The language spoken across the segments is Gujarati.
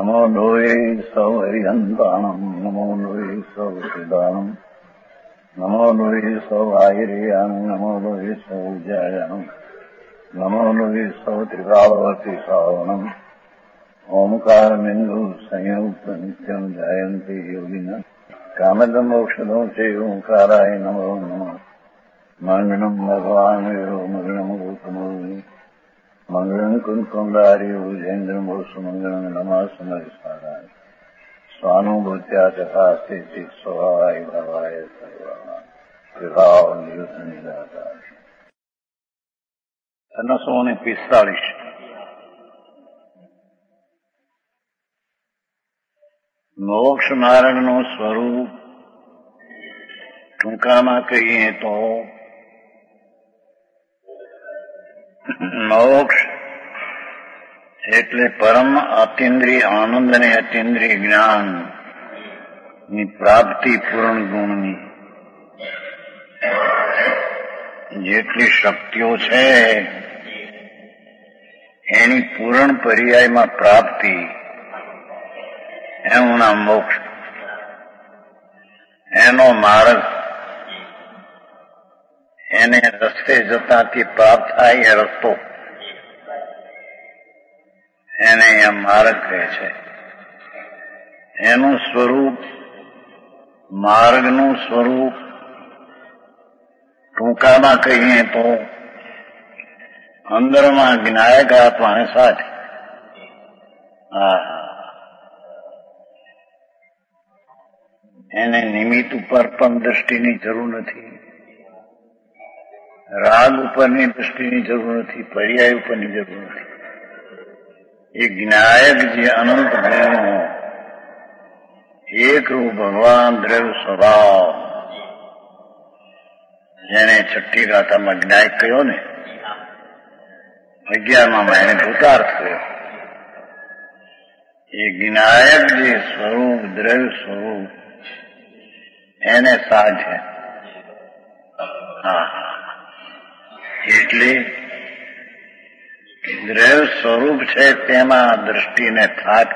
નમો લોહે સૌહરિહંતાણમ નમો લોહે સૌસિદાનમ નમો લોહે સૌઆયર્યામ નમો લોહે સૌજાયામ નમો લોહે સૌત્રિકાવતી સાવનમ ઓમકારમિંદુ સંયુક્ત નિત્યમ જાયંતિ યોગિના કામદમ ઔષધો છે ઓંકારાય નમો નમઃ મંગળમ ભગવાન મંગળમ ગૌતમો મંગળમ કુંકુંડાર્યો જૈન્દ્રમ સુમંગળમ નમઃ સમરિસારાય સ્વાનુભૂત્યા તથા સ્થિતિ સ્વભાવાય ભાવાય સર્વાના વિભાવ નિયુત નિરાકાર 945 મોક્ષ માર્ગનું સ્વરૂપ ટૂંકામાં કહીએ તો મોક્ષ એટલે પરમ અતિન્દ્રિય આનંદ અને અતિન્દ્રિય જ્ઞાન ની પ્રાપ્તિ પૂર્ણ ગુણની જેટલી શક્તિઓ છે એની પૂર્ણ પર્યાયમાં પ્રાપ્તિ એનું નામ મોક્ષ. એનો માર્ગ એને રસ્તે જતાથી પ્રાપ્ત થાય એ રસ્તો એને અહીંયા માર્ગ કહે છે. એનું સ્વરૂપ માર્ગનું સ્વરૂપ ટૂંકામાં કહીએ તો અંદરમાં જ્ઞાયક આત્માને સાથે એને નિમિત્ત ઉપર પણ દ્રષ્ટિની જરૂર નથી, રાગ ઉપરની દ્રષ્ટિની જરૂર નથી, પર્યાય ઉપરની જરૂર નથી. એ જ્ઞાયક જે અનંત ગુણો એકરૂપ ભગવાન દ્રવ્ય સ્વભાવ જેને છઠ્ઠી ગાથામાં જ્ઞાયક કહ્યો ને, 11માં એને ભૂતાર્થ કહ્યો. એ જ્ઞાયક જે સ્વરૂપ દ્રવ્ય સ્વરૂપ એને સાધે. એટલે દ્રવ્ય સ્વરૂપ છે તેમાં દ્રષ્ટિને થાક.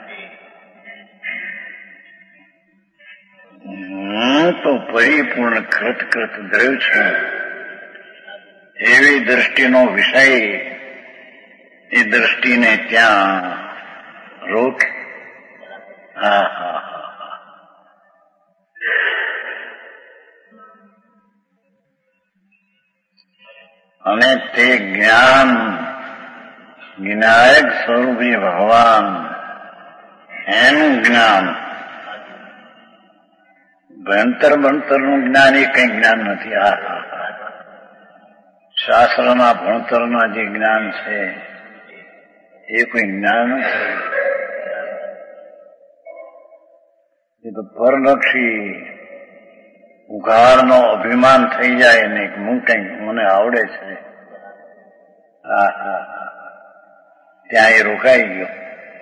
હું તો પરિપૂર્ણ કૃત દ્રવ્ય છું એવી દ્રષ્ટિનો વિષય એ દ્રષ્ટિને ત્યાં રોક. અને તે જ્ઞાન જ્ઞાયક સ્વરૂપી ભગવાન એનું જ્ઞાન ભણતરનું જ્ઞાન એ કઈ જ્ઞાન નથી. શાસ્ત્રના ભણતરના જે જ્ઞાન છે એ કોઈ જ્ઞાન નથી. એ તો પરલક્ષી ઉઘાડનો અભિમાન થઈ જાય ને હું કઈક મને આવડે છે ત્યાં એ રોકાઈ ગયો.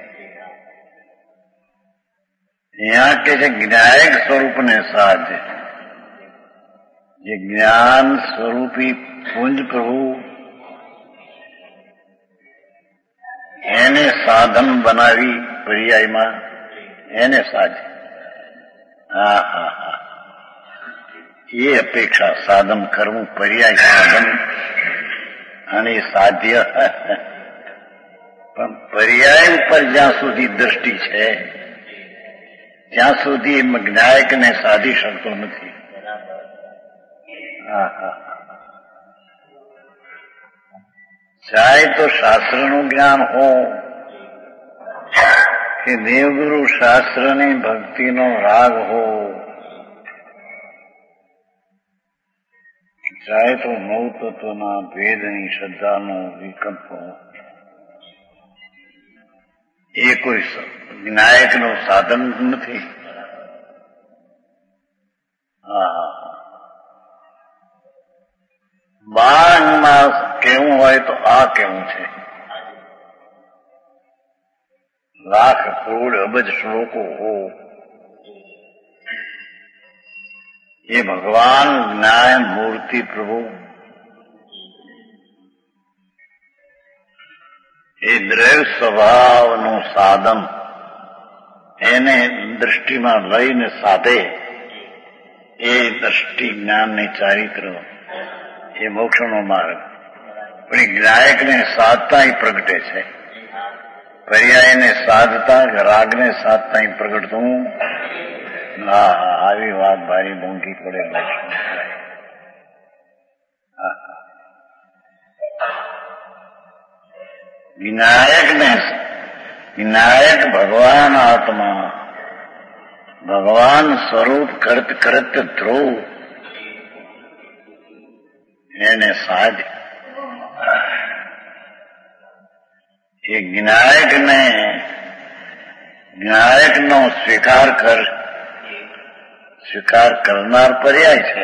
ત્યાં કે છે જ્ઞાયક સ્વરૂપને સાધે. જે જ્ઞાન સ્વરૂપી પુંજ પ્રભુ એને સાધન બનાવી પર્યાયમાં એને સાધે. એ અપેક્ષા સાધન કરવું, પર્યાય સાધન અને સાધ્ય. પણ પર્યાય ઉપર જ્યાં સુધી દ્રષ્ટિ છે ત્યાં સુધી જ્ઞાયકને સાધી શકતો નથી. ચાહે તો શાસ્ત્રનું જ્ઞાન હો કે દેવગુરુ શાસ્ત્રની ભક્તિનો રાગ હો, ચાહે તો નવ તત્વના ભેદની શ્રદ્ધાનો વિકલ્પ હો, એ કોઈ જ્ઞાયકનું સાધન નથી. બાણમાં કેવું હોય તો આ કેવું છે. લાખ કરોડ અબજ શ્લોકો હો, એ ભગવાન જ્ઞાન મૂર્તિ પ્રભુ એ દ્રવ્ય સ્વભાવનું સાધન એને દ્રષ્ટિમાં લઈને સાધે એ દ્રષ્ટિ જ્ઞાનની ચારિત્ર એ મોક્ષનો માર્ગ. પણ એ જ્ઞાયકને સાધતા પ્રગટે છે. પર્યાયને સાધતા રાગને સાધતા પ્રગટતું. હા આવી વાત ભારી મોંઘી પડે. વિનાયક ભગવાન આત્મા, ભગવાન સ્વરૂપ કરત કરત ધ્રુવ એને સાધ. એ જ્ઞાયકનો સ્વીકાર કરનાર પર્યાય છે.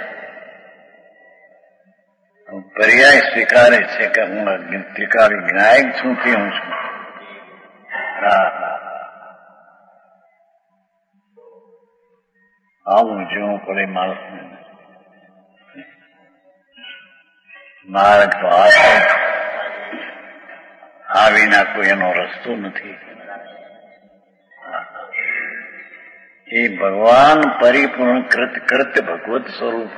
પર્યાય સ્વીકારે છે કે હું ત્રિકાળી જ્ઞાયક છું કે હું છું. આવું જોવું પડે માણસને. માર્ગ તો આ વિના કોઈ એનો રસ્તો નથી. એ ભગવાન પરિપૂર્ણ કૃત ભગવત સ્વરૂપ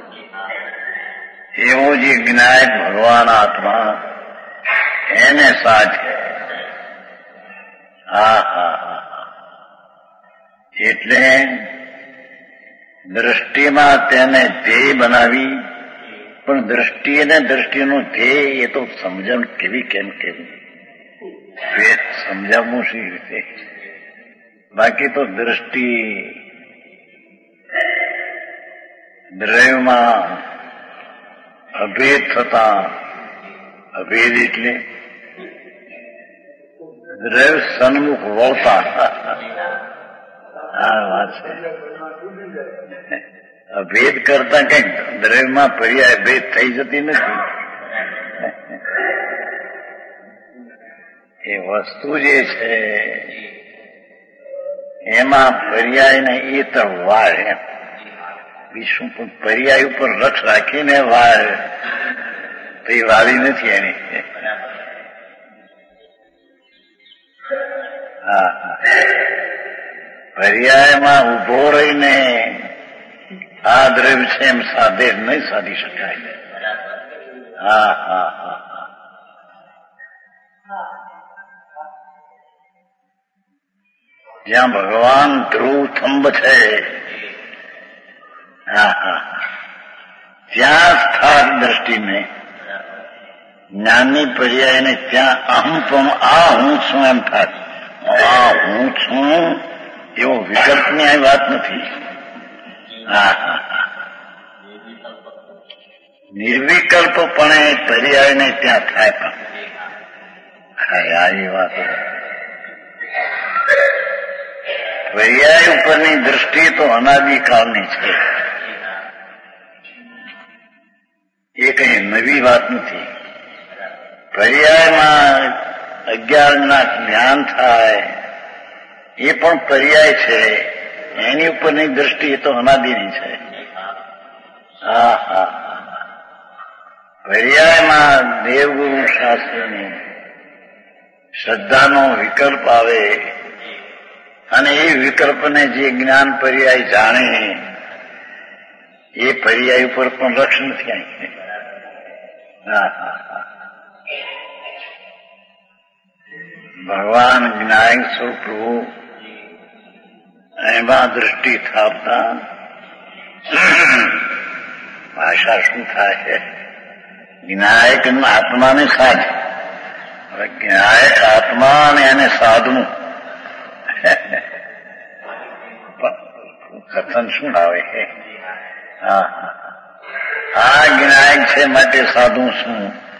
એવો જે જ્ઞાયક ભગવાન આત્મા એને સાચે. એટલે દ્રષ્ટિમાં તેને ધ્યેય બનાવી. પણ દ્રષ્ટિ અને દ્રષ્ટિનું ધ્યેય એ તો સમજણ કેવી કેમ સમજાવવું શી રીતે. બાકી તો દ્રષ્ટિ દ્રવ્યમાં અભેદ થતા, અભેદ એટલે દ્રવ્ય સન્મુખ વળતા. આ વાત છે. અભેદ કરતા કઈક દ્રવ્યમાં પર્યાય ભેદ થઈ જતી નથી. એ વસ્તુ જે છે એમાં પર્યાયને એ તો વાળ એમ વિશ્વ પર્યાય ઉપર લક્ષ રાખીને વાળ તો એ વાળી નથી એની. પર્યાયમાં ઉભો રહીને આ દ્રવ્ય છે એમ સાધે નહીં સાધી શકાય. જ્યાં ભગવાન ધ્રુવ થંભ છે ત્યાં સ્થાન દ્રષ્ટિને જ્ઞાનની પર્યાયને ત્યાં અહમ પણ આ હું છું એમ થાય. આ હું છું એવો વિકલ્પની આ વાત નથી. નિર્વિકલ્પપણે પર્યાયને ત્યાં થાય. પણ એ વાત પર્યાય ઉપરની દ્રષ્ટિ તો અનાદિકાળની છે. એ કઈ નવી વાત નથી. પર્યાયમાં અજ્ઞાનના જ્ઞાન થાય એ પણ પર્યાય છે. એની ઉપરની દ્રષ્ટિ એ તો અનાદિની છે. પર્યાયમાં દેવગુરુ શાસ્ત્રની શ્રદ્ધાનો વિકલ્પ આવે અને એ વિકલ્પને જે જ્ઞાન પર્યાય જાણે એ પર્યાય ઉપર પણ લક્ષ નથી આવી. ભગવાન જ્ઞાયક સ્વરૂપ એમાં દ્રષ્ટિ થાપતા ભાષા શું થાય છે? જ્ઞાયક આત્માને સાધ. હવે જ્ઞાયક આત્મા ને એને સાધવું કથન શું આવે છે? આ જ્ઞાયક છે માટે સાધુ શું?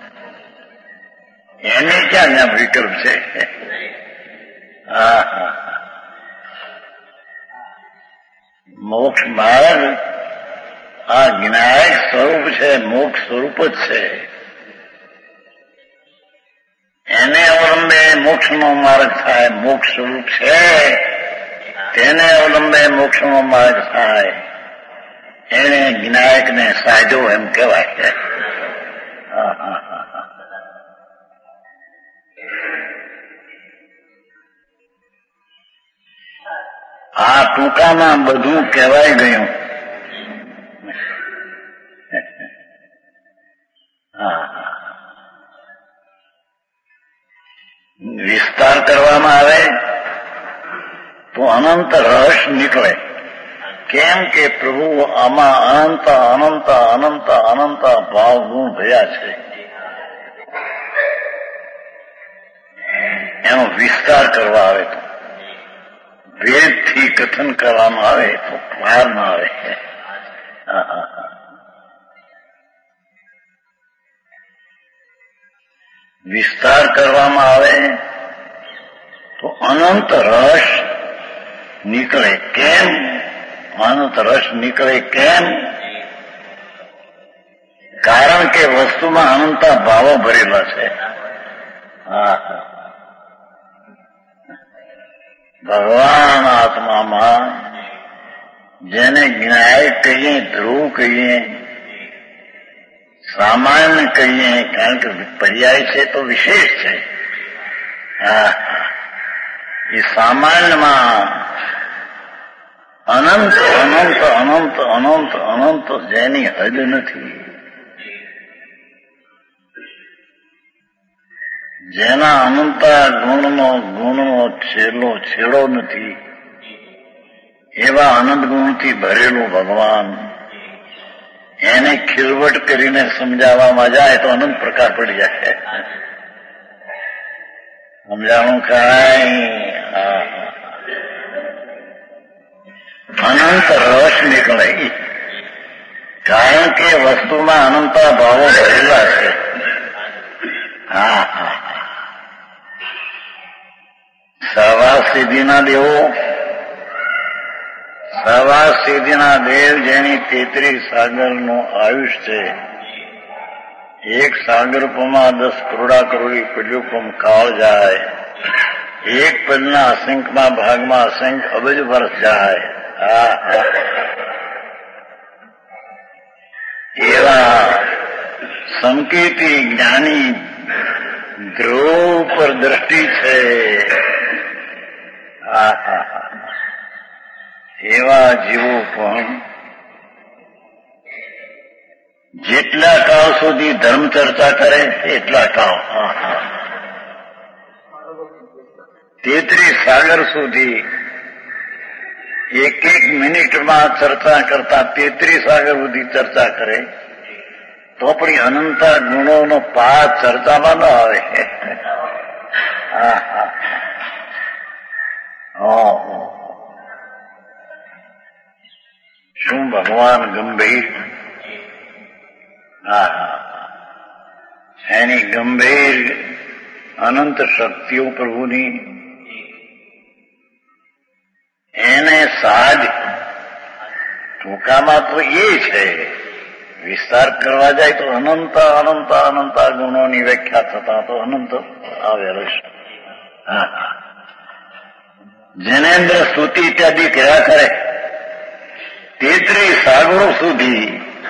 એને ક્યાં ત્યાં વિકલ્પ છે? મોક્ષ માર્ગ આ જ્ઞાયક સ્વરૂપ છે, મોક્ષ સ્વરૂપ જ છે. એને અવલંબે મોક્ષનો માર્ગ થાય. મોક્ષ સ્વરૂપ છે તેને અવલંબે મોક્ષનો માર્ગ થાય. એને જ્ઞાયકને સાધ્યો એમ કહેવાય છે. આ ટૂંકામાં બધું કહેવાય ગયું. વિસ્તાર કરવામાં આવે તો અનંત રહસ્ય નીકળે. કેમ કે પ્રભુ આમાં અનંત અનંત અનંત અનંત ભાવ ગુણ ભર્યા છે. એનો વિસ્તાર કરવા આવે તો, વેદથી કથન કરવામાં આવે તો પાર ના આવે. વિસ્તાર કરવામાં આવે તો અનંત રસ નીકળે. કેમ અનંત રસ નીકળે? કેમ? કારણ કે વસ્તુમાં અનંત ભાવો ભરેલા છે. ભગવાન આત્મામાં જેને જ્ઞાયક કહીએ, ધ્રુવ કહીએ, સામાન્ય કહીએ, કારણ કે પર્યાય છે તો વિશેષ છે. એ સામાન્યમાં અનંત અનંત અનંત અનંત અનંત જેની હદ નથી, જેના અનંતા ગુણનો છેડો નથી, એવા અનંત ગુણથી ભરેલું ભગવાન, એને ખીલવટ કરીને સમજાવવામાં જાય તો અનંત પ્રકાર પડી જાય. સમજાણું કાંઈ અનંત રસ નીકળે. કારણ કે વસ્તુમાં અનંત ભાવો ભરેલા છે. સહવાસ સિદ્ધિના દેવો, સહવાસ સિદ્ધિના દેવ જેની 33 સાગરનું આયુષ છે. એક સાગરપમાં 10 કરોડા કરોડી પલ્યુપમ કાળ જાય. એક પદના અસંખ્યમાં ભાગમાં અસંખ્ય અબજ વર્ષ જાય. એવા સંકેતી જ્ઞાની ધ્રુવ પર દ્રષ્ટિ છે. એવા જીવો પણ જેટલા કાળ સુધી ધર્મ ચર્ચા કરે એટલા કાળ, 33 સાગર સુધી એક મિનિટમાં ચર્ચા કરતા 33 સાગર સુધી ચર્ચા કરે તો પણ અનંત ગુણોનો પાર ચર્ચામાં ન આવે. શું ભગવાન ગંભીર! એની ગંભીર અનંત શક્તિઓ પ્રભુની, એને સાધ ટૂંકામાં તો એ છે. વિસ્તાર કરવા જાય તો અનંત અનંત અનંત ગુણોની વ્યાખ્યા થતા તો અનંત આવેલો છે. જનેન્દ્ર સ્તુતિ ઇત્યાદિ કર્યા કરે 33 સાગરો સુધી.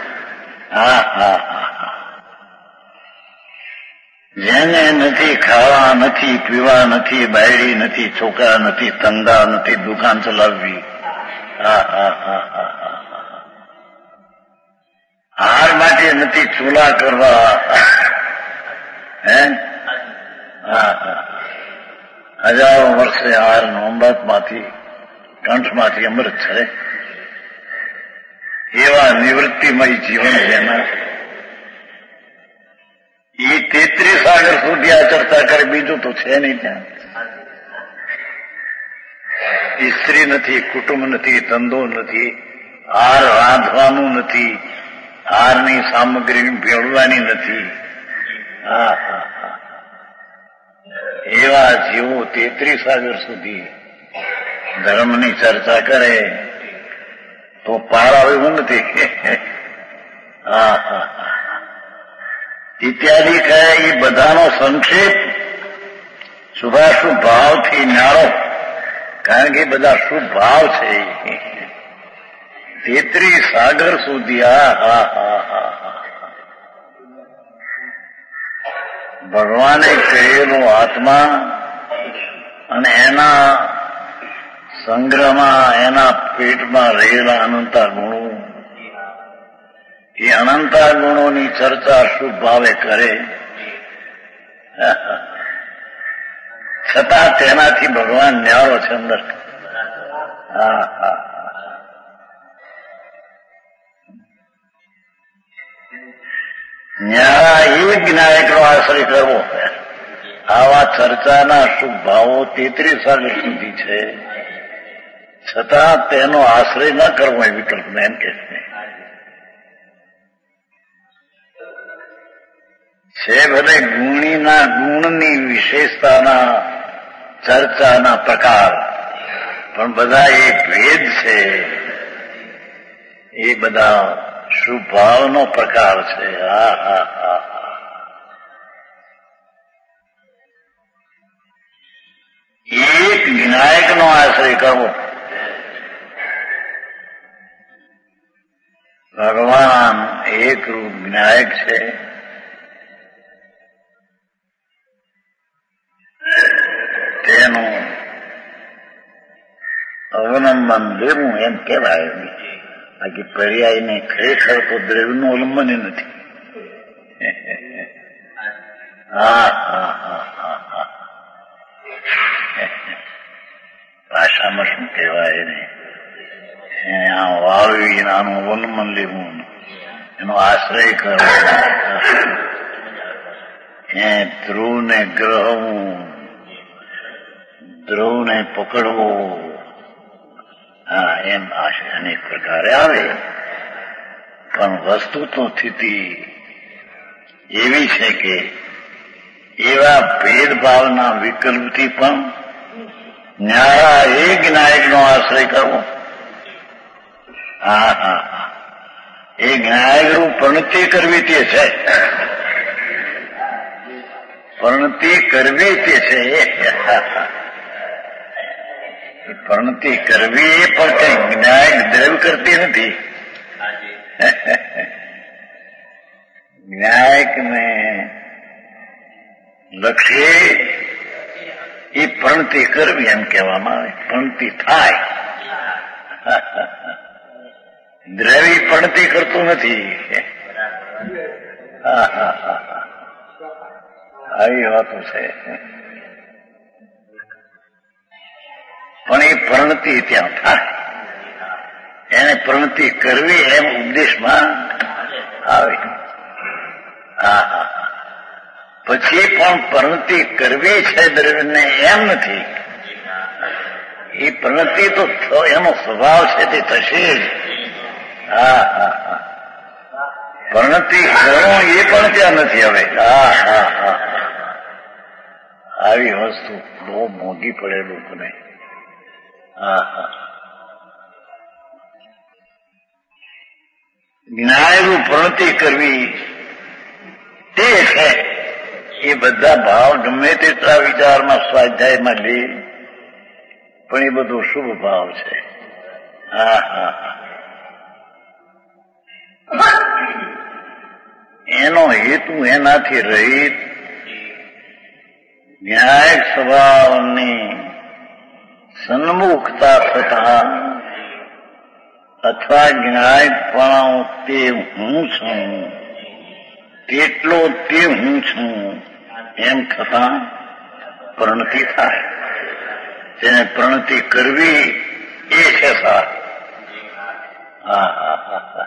જેને નથી ખાવા, નથી પીવા, નથી બાયડી, નથી છોકરા, નથી ધંધા, નથી દુકાન ચલાવવી, હાર માટે નથી ચૂલા કરવા, હજારો વર્ષે હાર અંબાતમાંથી કંઠમાંથી અમૃત છે. એવા નિવૃત્તિમય જીવન જેના, એ 33 સાગર સુધી આ ચર્ચા કરે, બીજું તો છે નહીં. ત્યાં સ્ત્રી નથી, કુટુંબ નથી, ધંધો નથી, હાર રાંધવાનું નથી, હારની સામગ્રી ભેળવાની નથી. એવા જીવો 33 સાગર સુધી ધર્મની ચર્ચા કરે તો પાર આવે એવું નથી. ઇત્યાદિ કહે એ બધાનો સંક્ષેપ શુભાશુભ ભાવથી ન્યારો, કારણ કે બધા શુભ ભાવ છે. 33 સાગર સુધી ભગવાને કહેલો આત્મા અને એના સંગ્રહમાં એના પેટમાં રહેલા અનંતા ગુણો, એ અનંતા ગુણોની ચર્ચા શુભ ભાવે કરે, છતાં તેનાથી ભગવાન ન્યારો છે અંદર. હા હા ન્યારા એ વિનાયકનો આશ્રય કરવો. આવા ચર્ચાના શુભ ભાવો 33 આગળ સુધી છે, છતાં તેનો આશ્રય ન કરવો એ વિકલ્પ એમ કે છે. ભલે ગુણની વિશેષતાના ચર્ચાના પ્રકાર, પણ બધા એ ભેદ છે, એ બધા શુભ ભાવનો પ્રકાર છે. હા હા હા એક વિનાયકનો આશ્રય કરવો. ભગવાન એક રૂપ વિનાયક છે. તેનું અવલંબન લેવું એમ કહેવાય. બાકી પર્યાયને ખરેખર તો દ્રવ્યનું અવલંબન નથી. હા હા હા હા હા ભાષામાં શું કહેવાય ને, વાવી આનું અવલંબન લેવું, એનો આશ્રય કરવો, ધ્રુવને ગ્રહવું, ધ્રુવને પકડવો, હા એમ આશય અનેક પ્રકારે આવે. પણ વસ્તુ તો સ્થિતિ એવી છે કે એવા ભેદભાવના વિકલ્પથી પણ ન્યારા એ જ્ઞાયકનો આશ્રય કરવો. હા હા હા એ જ્ઞાયકનું પ્રણતિ કરવી તે છે, પ્રણતિ કરવી તે છે. પ્રણતિ કરવી એ પણ કઈ જ્ઞાયક દ્રવ્ય કરતી નથી. જ્ઞાયકને લક્ષ્ય એ પ્રણતિ કરવી એમ કહેવામાં આવે. પ્રણતિ થાય, દ્રવ્ય પ્રણતિ કરતું નથી. આવી વાતો છે. પણ એ પ્રણતિ ત્યાં થાય, એને પ્રણતિ કરવી એમ ઉપદેશમાં આવે. હા હા પછી પણ પ્રણતિ કરવી છે દ્રવ્યને એમ નથી. એ પ્રણતિ તો એનો સ્વભાવ છે, તે થશે જ. હા હા હા પ્રણતિ કરો એ પણ ત્યાં નથી હવે. હા હા હા આવી વસ્તુ બહુ મોંઘી પડે લોકોને. હા હા જ્ઞાયનું પ્રણતિ કરવી તે છે. એ બધા ભાવ ગમે તેટલા વિચારમાં સ્વાધ્યાયમાં લે, પણ એ બધો શુભ ભાવ છે. હા હા એનો હેતુ એનાથી રહિત ન્યાયિક સ્વભાવની સન્મુખતા થતા, અથવા જ્ઞાયકપણો તે હું છું, તેટલો તે હું છું એમ થતા પ્રણતિ થાય. તેને પ્રણતિ કરવી એ છે સાર. હા હા હા હા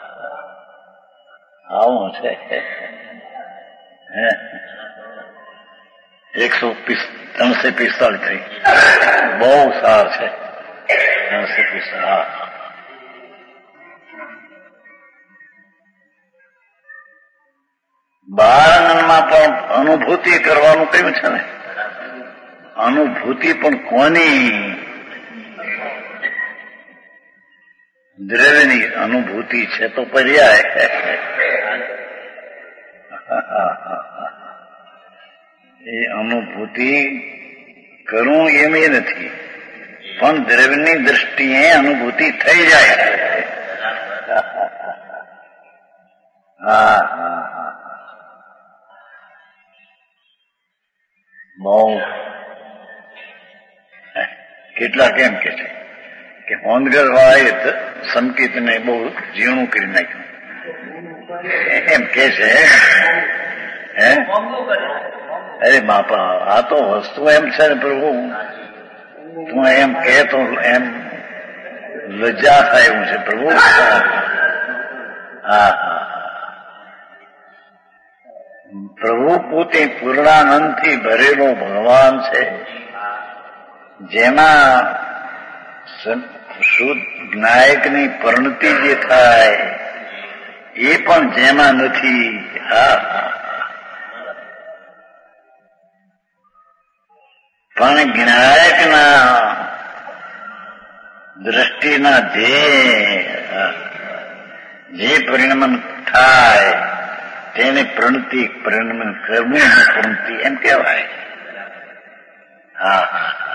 આવું છે. 345 થઈ. બહુ સાર છે. 345. બાળાનંદમાં પણ અનુભૂતિ કરવાનું કહ્યું છે ને. અનુભૂતિ પણ કોની? દ્રવ્યની અનુભૂતિ છે તો પર્યાય. એ અનુભૂતિ કરવું એમ એ નથી, પણ દ્રવ્યની દ્રષ્ટિએ અનુભૂતિ થઈ જાય. હા હા હા બહુ કેટલા કેમ કે છે કે હોંદગર વાળાએ સંકેતને બહુ ઝીણું કરી નાખ્યું એમ કે છે. હે અરે બાપા, આ તો વસ્તુ એમ છે ને પ્રભુ, તું એમ કે તો એમ લજ્જા થાય એવું છે પ્રભુ. હા હા, પ્રભુ પોતે પૂર્ણાનંદથી ભરેલો ભગવાન છે, જેમાં શુદ્ધ જ્ઞાયકની પરિણતિ જે થાય એ પણ જેમાં નથી. હા, પણ જ્ઞાયકના દ્રષ્ટિના જે પરિણમન થાય તેને પ્રણતિ પરિણમન કરવું પ્રણતિ એમ કહેવાય. હા,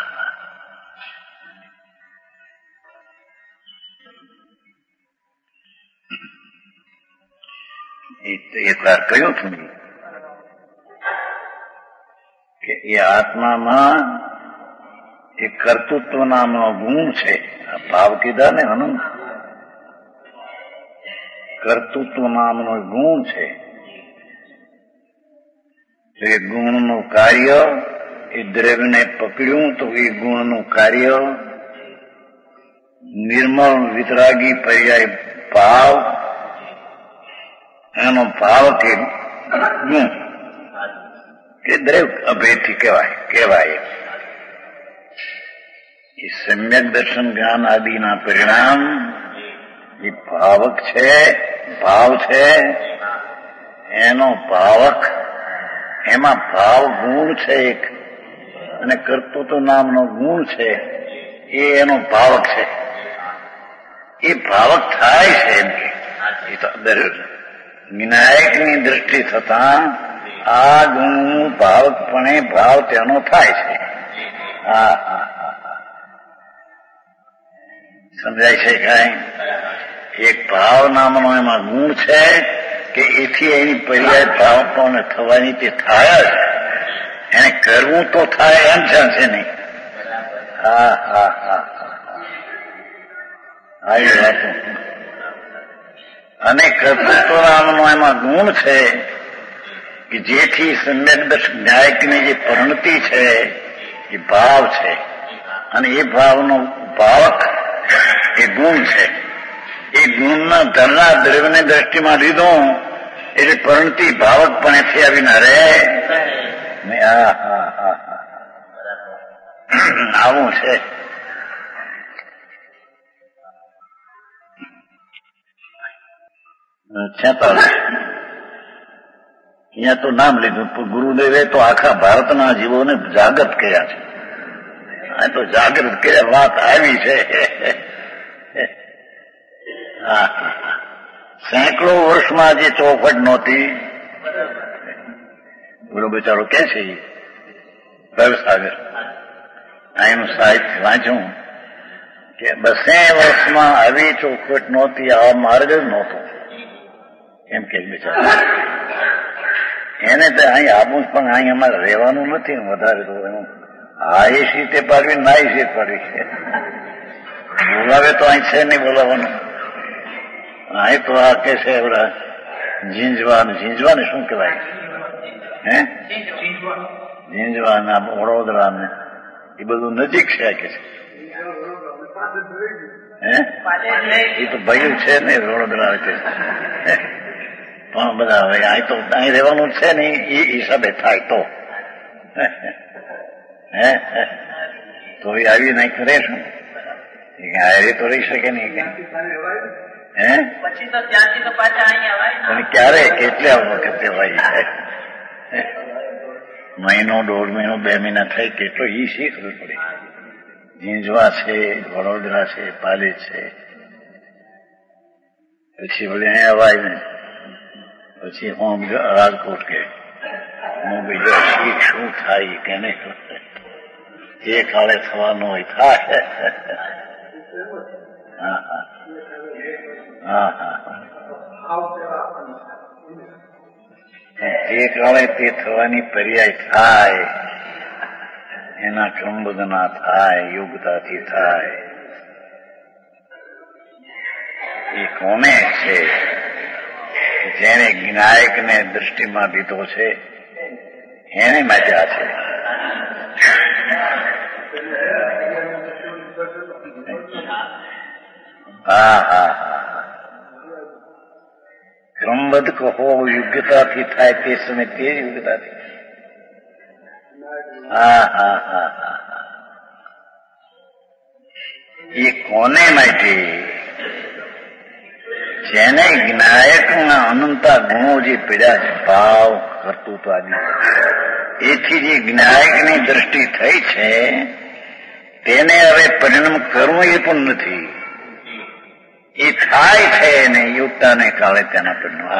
એક વાર કહ્યું છું કે એ આત્મામાં એક કર્તૃત્વ નામનો ગુણ છે. ભાવ કીધા ને અનંત, કર્તૃત્વ નામનો ગુણ છે. તો એ ગુણનું કાર્ય, એ દ્રવ્યને પકડ્યું તો એ ગુણનું કાર્ય નિર્મળ વિતરાગી પર્યાય ભાવ, એનો ભાવ કે ગુણ કે દ્રવ્ય અભેદથી કહેવાય. એ સમ્યક દર્શન જ્ઞાન આદિના પરિણામ એ ભાવક છે, ભાવ છે. એનો ભાવક, એમાં ભાવ ગુણ છે એક, અને કર્તૃત્વ નામનો ગુણ છે, એ એનો ભાવક છે. એ ભાવક થાય છે એમ કે એ તો વિનાયકની દ્રષ્ટિ થતા આ ગુણનું ભાવકપણે ભાવ તેનો થાય છે. હા હા, સમજાય છે કાંઈ? એક ભાવ નામનો એમાં ગુણ છે કે એથી એની પર્યાય ભાવ પણ થવાની તે થાય જ, એને કરવું તો થાય એમ છે નહીં. હા હા હા, આવી વાત. અને કર્તૃત્વ નામનો એમાં ગુણ છે કે જેથી સમ્યક દર્શન ન્યાયકની જે પરિણતિ છે એ ભાવ છે, અને એ ભાવનો ભાવક એ ગુણ છે. એ ગુણના ધરના દ્રવ્યની દ્રષ્ટિમાં લીધો એટલે પરિણતિ ભાવક પણ એથી આવીને રહે. આવું છે. અહીંયા તો નામ લીધું, ગુરુદેવે તો આખા ભારતના જીવોને જાગૃત કર્યા છે. આ તો જાગૃત કર્યા વાત આવી છે. હા, સેંકડો વર્ષમાં જે ચોખવટ નહોતી, બોલો બિચારો કે છે ભવસાગર, એનું સાહિત્ય વાંચ્યું કે 200 વર્ષમાં આવી ચોખવટ નહોતી, આ માર્ગ જ નહોતો એમ કે બિચારો. એને તો અહીં આવું પણ અહીં અમારે રહેવાનું નથી ને વધારે તો એનું આ એ સીટે પાડવી, ના એ સીટ પાડવી છે. બોલાવે તો અહીં છે નહીં બોલાવાનું. અહીં તો આ કે છે બધા ઝીંઝવાને શું કહેવાય? હે, ઝીંઝવા ના વડોદરા ને એ બધું નજીક છે કે છે. હે, એ તો ભયું છે ને વડોદરા કે પણ બધા હવે અહીં તો અહીં રહેવાનું છે ને એ હિસાબે થાય તો તો એ આવી નહીં કરે શું? હારે તો રહી શકે નહીં. હે, પછી તો ત્યાંથી તો પાછા અહીંયા ક્યારે કેટલા વખતે હોય? મહિનો, 1.5 મહિનો, 2 મહિના થાય કેટલો ઈ શીખવું પડે. ઝીંઝવા છે, વડોદરા છે, પાલી છે, પછી વળી અહીંયા અવાય ને પછી હું રાજકોટ કે હું બીજો શીખ શું થાય કે નહીં, જે કાળે થવાનું હોય થાય. હા હા હા હા, જે કાળે તે થવાની પર્યાય થાય, એના ક્રમબદ્ધના થાય, યોગ્યતાથી થાય. એ કોને છે? જેને જ્ઞાયકને દૃષ્ટિમાં લીધો છે એને માટે આ છે. હા હા હા, ક્રમબદ્ધ કહો યોગ્યતાથી થાય તે સમય તે જ યોગ્યતાથી. હા હા હા હા, એ કોને માટે? જેને જ્ઞાયકના અનંતા ગુણો જે પીડ્યા છે, ભાવ કર્તૃત્વ આદિ, એથી જે જ્ઞાયકની દ્રષ્ટિ થઈ છે તેને હવે પરિણામ કરવું એ પણ નથી. એ થાય છે ને યુક્તાને કાળે તેના પરિણામ.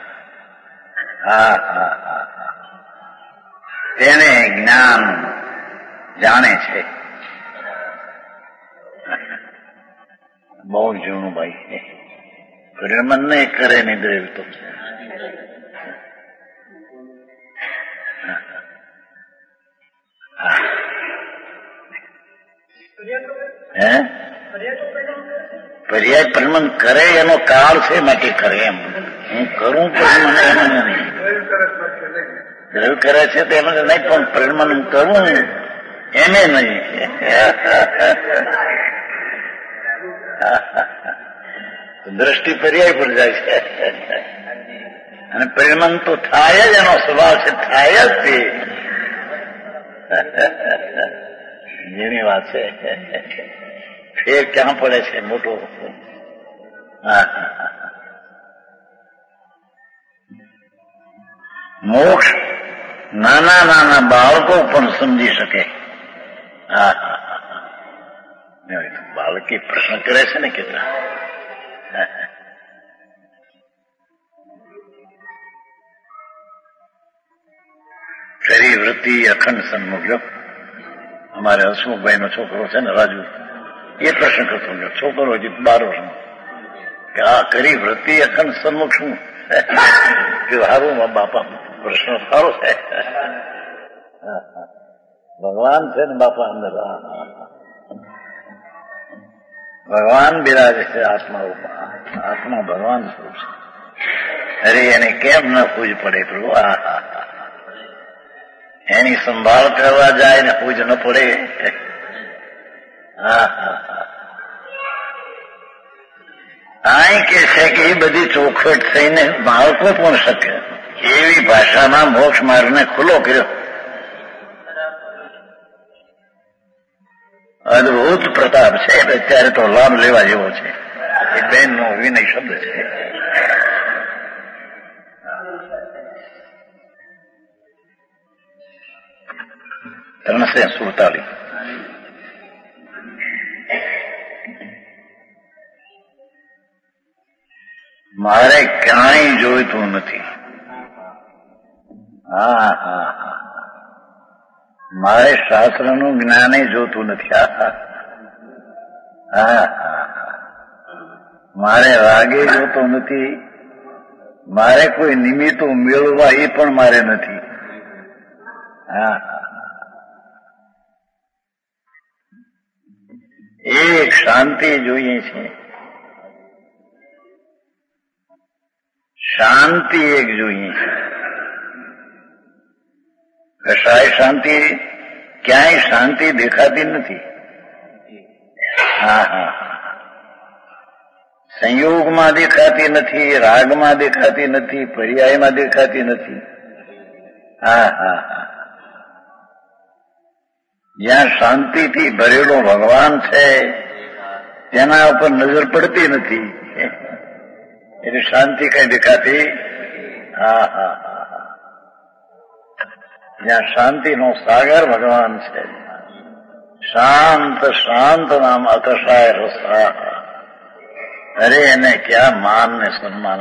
હા હા હા હા, તેને જ્ઞાન જાણે છે. બહુ જૂનું ભાઈ, પરિણામ નહીં કરે ને દ્રવ્ય તો હે પર્યાય પરિણામ કરે એનો કાળ છે માટે કરે. એમ હું કરું પણ મને એમ નહીં દ્રવ્ય કરે છે તો એમ નહીં, પણ પરિણામ કરું એને નહીં. દ્રષ્ટિ પર્યાય પર જાય છે અને પરિણામ તો થાય જ, એનો સ્વભાવ છે, થાય જ તે. જેની વાત છે, ફેર ક્યાં પડે છે મોટો. મોક્ષ નાના નાના બાળકો પણ સમજી શકે. બાળકી પ્રશ્ન કરે છે ને કેટલા. ખરી વૃત્તિ અખંડ સન્મુખ. અમારે હસમુખભાઈ નો છોકરો છે ને રાજુ, એ પ્રશ્ન કરતો છોકરો હજી 12 વર્ષનો, કે આ ખરી વૃત્તિ અખંડ સન્મુખ શું? સારું બાપા, પ્રશ્ન સારો છે. ભગવાન છે ને બાપા અંદર, ભગવાન બિરાજે છે આત્મા. આત્મા ભગવાન સ્વરૂપ છે. અરે એને કેમ ન પૂજ પડે પ્રભુ? એની સંભાળ કરવા જાય ને પૂજ ન પડે. અહીં કે છે કે એ બધી ચોખવટ થઈને બાળકો પણ શકે એવી ભાષામાં મોક્ષ માર્ગને ખુલ્લો કર્યો. અદભુત પ્રતાપ છે. અત્યારે તો લાભ લેવા જેવો છે. એ બેન નો વિનય શબ્દ છે. 347. મારે ક્યાંય જોઈતું નથી. હા હા હા, મારે શાસ્ત્રનું જ્ઞાને જોતું નથી. હા હા, મારે રાગે જોતો નથી. મારે કોઈ નિમિત્તો મેળવવા એ પણ મારે નથી. હા, એક શાંતિ જોઈએ છે. શાંતિ એક જોઈએ છે. કશાય શાંતિ, ક્યાંય શાંતિ દેખાતી નથી. હા હા, સંયોગમાં દેખાતી નથી, રાગમાં દેખાતી નથી, પર્યાયમાં દેખાતી નથી. હા હા હા, જ્યાં શાંતિથી ભરેલો ભગવાન છે તેના ઉપર નજર પડતી નથી, એટલે શાંતિ કઈ દેખાતી. હા હા હા, જ્યાં શાંતિનો સાગર ભગવાન છે. શાંત શાંત નામ અકશાય રસા. અરે એને ક્યાં માન ને સન્માન.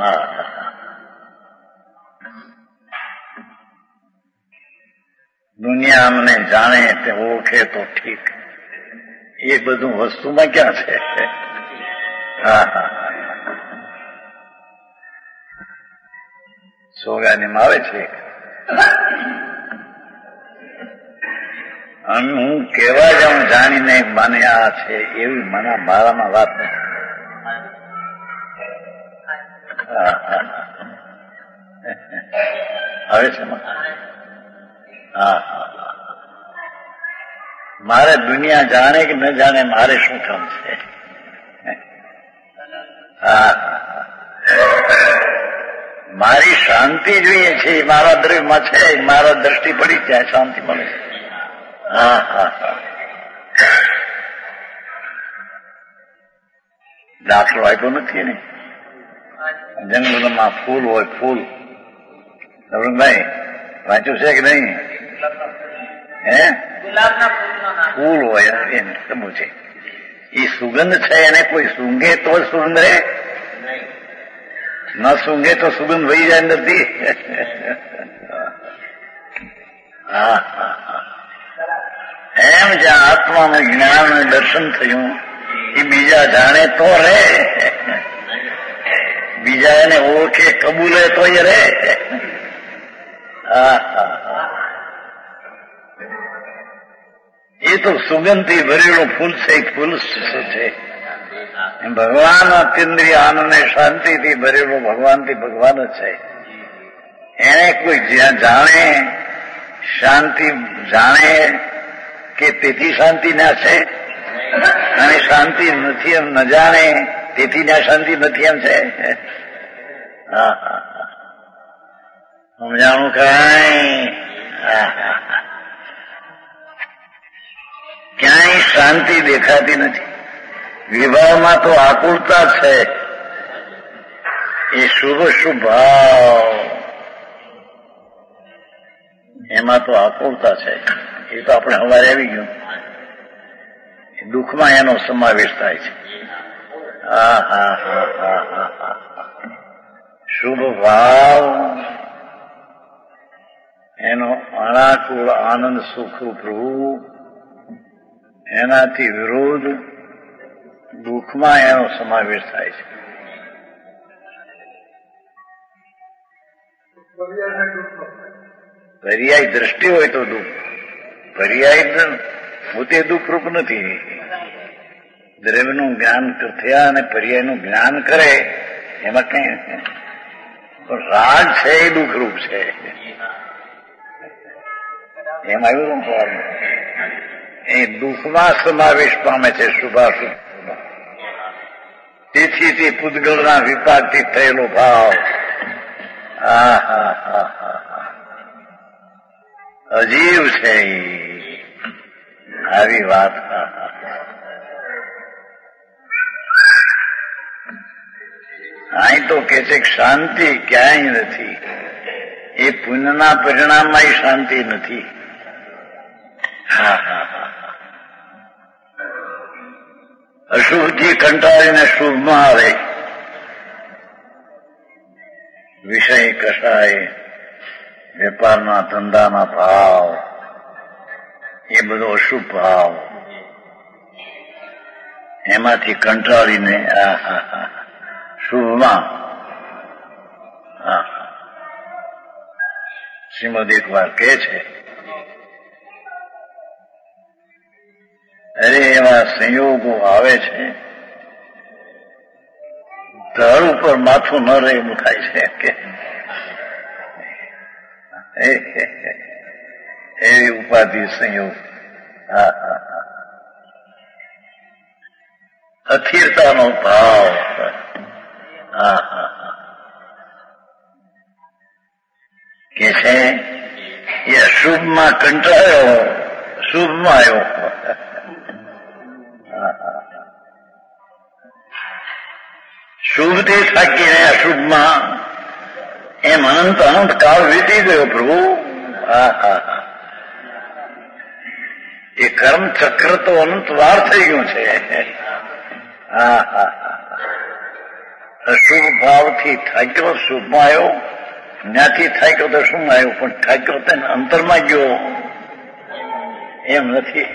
દુનિયા અમને જાણે તે ઓળખે તો ઠીક, એ બધું વસ્તુમાં ક્યાં છે. હા હા, સોગાનીમાં આવે છે અને હું કેવા જાઉં જાણીને મને આ છે એવી મારામાં વાત નથી. આવે છે. મારે દુનિયા જાણે કે ન જાણે મારે શું કામ છે. મારી શાંતિ જોઈએ છે, મારા દ્રવ્યમાં છે, મારા દ્રષ્ટિ પડી ત્યાં શાંતિ મળે છે. દાખલો આપ્યો નથી ને. જંગલમાં ફૂલ હોય, ફૂલ ભાઈ વાંચ્યું છે કે નહીં? હે, ફૂલ હોય એને સમૂહ છે. એ સુગંધ છે, એને કોઈ સૂંઘે તો સુગંધ રહે, ન સૂંઘે તો સુગંધ વહી જાય નથી. એમ જ્યાં આત્માનું જ્ઞાન દર્શન થયું એ બીજા જાણે તો રે, બીજા એને ઓળખે કબૂલે તો એ રે. એ તો સુગંધથી ભરેલું ફૂલ છે, ફૂલ છે. ભગવાન અતિન્દ્રિય આનંદ શાંતિથી ભરેલું ભગવાનથી ભગવાન જ છે. એને કોઈ જ્યાં જાણે, શાંતિ જાણે કે તેથી શાંતિ ના છે, અને શાંતિ નથી એમ ન જાણે તેથી ના શાંતિ નથી એમ છે. સમજાણું કાંઈ? ક્યાંય શાંતિ દેખાતી નથી. વિભાવમાં તો આકુળતા છે. એ શુભ શુભ ભાવ એમાં તો આકુળતા છે. એ તો આપણે હવારે આવી ગયું. દુઃખમાં એનો સમાવેશ થાય છે. શુભ ભાવ એનો અનાકુળ આનંદ સુખરૂપ રૂપ, એનાથી વિરોધ દુઃખમાં એનો સમાવેશ થાય છે. પર્યાય દ્રષ્ટિ હોય તો દુઃખ, પર્યાય પોતે દુઃખરૂપ નથી. દ્રવ્યનું જ્ઞાન થયા અને પર્યાયનું જ્ઞાન કરે એમાં કઈ રાગ છે એ દુઃખરૂપ છે. એમાં એવું એ દુઃખમાં સમાવેશ પામે છે શુભાશુભ. તેથી તે પૂતગલના વિપાકથી થયેલો ભાવ અજીવ છે. આવી વાત અહીં તો કે છે કે શાંતિ ક્યાંય નથી. એ પુણ્યના પરિણામમાં શાંતિ નથી. અશુભથી કંટાળીને શુભમાં આવે. વિષય કસાય, વેપારના ધંધાના ભાવ, એ બધો અશુભ ભાવ. એમાંથી કંટાળીને શુભમાં. શ્રીમદ એક વાર કહે છે, અરે એવા સંયોગો આવે છે, ધડ ઉપર માથું ન રહે એવું થાય છે કે એવી ઉપાધિ સંયોગ. અસ્થિરતાનો ભાવ. કે છે એ અશુભમાં કંટાળ્યો, શુભમાં આવ્યો. શુભથી થાકીને અશુભમાં એમ અનંત અનંત કાળ વીતી ગયો પ્રભુ. એ કર્મ ચક્ર તો અનંત વાર થઈ ગયું છે. અશુભ ભાવથી થાક્યો, શુભમાં આવ્યો. જ્ઞાથી થાક્યો તો શું આવ્યો, પણ થાક્યો તેને અંતરમાં ગયો એમ નથી.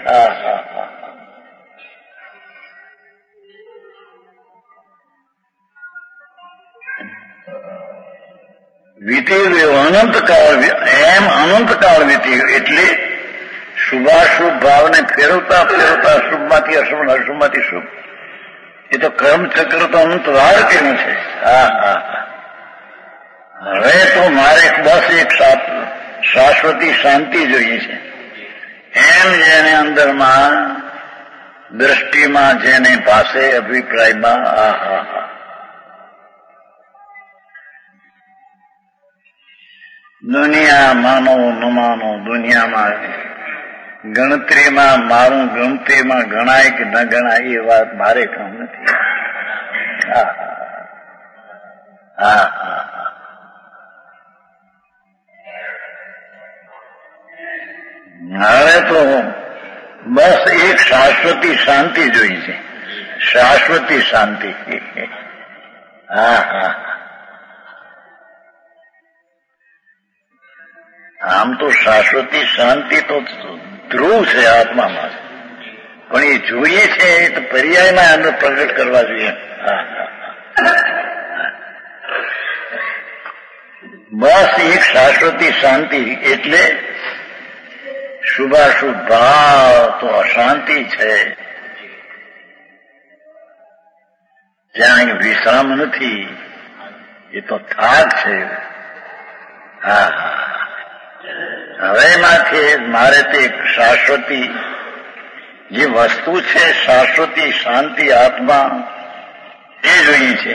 વીતી ગયો અનંતકાળ. એમ અનંતકાળ વીતી ગયો. એટલે શુભાશુભ ભાવને ફેરવતા ફેરવતા અશુભમાંથી અશુભ, અશુભમાંથી શુભ. એ તો કર્મચક્ર તો અનંત વાર કેવું છે. હવે તો મારે બસ એક શાશ્વતી શાંતિ જોઈએ છે. એમ જેને અંદરમાં દ્રષ્ટિમાં જેને પાસે અભિપ્રાયમાં આહા દુનિયા માનો ન માનો, દુનિયામાં ગણતરીમાં મારું ગણતરીમાં ગણાય કે ન ગણાય એ વાત મારે કામ નથી. હવે તો બસ એક શાશ્વતી શાંતિ જોઈ છે. શાશ્વતી શાંતિ. આમ તો શાશ્વતી શાંતિ તો ધ્રુવ છે આત્મામાં, પણ એ જોઈએ છે એ તો પર્યાયમાં અંદર પ્રગટ કરવા જોઈએ. બસ એક શાશ્વતી શાંતિ એટલે શુભાશુભ ભાવ તો અશાંતિ છે. ત્યાં વિશ્રામ નથી, એ તો થાક છે. હવે માંથી મારે તે શાશ્વતી જે વસ્તુ છે, શાશ્વતી શાંતિ આત્મા એ જોઈએ છે.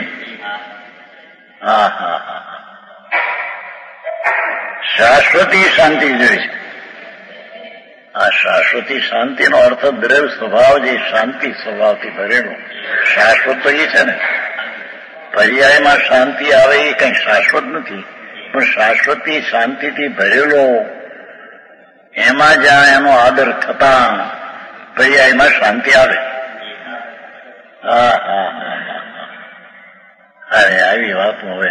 શાશ્વતી શાંતિ જોઈએ છે. આ શાશ્વતી શાંતિનો અર્થ દ્રવ સ્વભાવ, જે શાંતિ સ્વભાવથી ભરેલો શાશ્વત તો એ છે ને. પર્યાયમાં શાંતિ આવે એ કંઈ શાશ્વત નથી, પણ શાશ્વતી શાંતિથી ભરેલો એમાં જ્યાં એનો આદર થતા પર્યાયમાં શાંતિ આવે. અરે આવી વાત હવે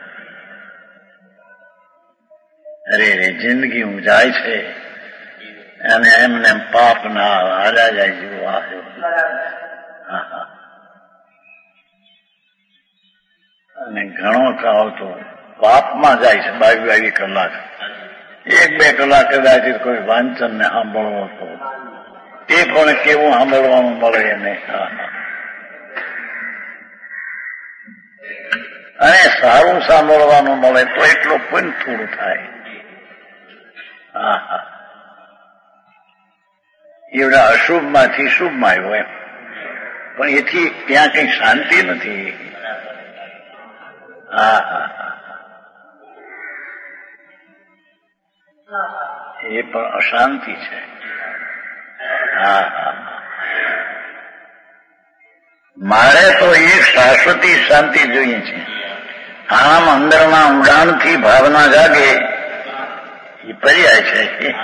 અરે જિંદગી હું જાય છે અને એમને પાપ ના હારા જાય જેવું આવ્યો. અને ઘણો કાળ તો પાપમાં જાય છે. 22 કલાક, 1-2 કલાક કદાચ કોઈ વાંચન ને સાંભળવો તો એ પણ કેવું સાંભળવાનું મળે એને. અને સારું સાંભળવાનું મળે તો એટલું પણ થોડું થાય. એવડા અશુભમાંથી શુભમાં આવ્યો એમ, પણ એથી ત્યાં કઈ શાંતિ નથી. એ પણ અશાંતિ છે. મારે તો એક શાશ્વતી શાંતિ જોઈએ છે. આમ અંદરમાં ઊંડાણથી ભાવના જાગે એ પર્યાય છે.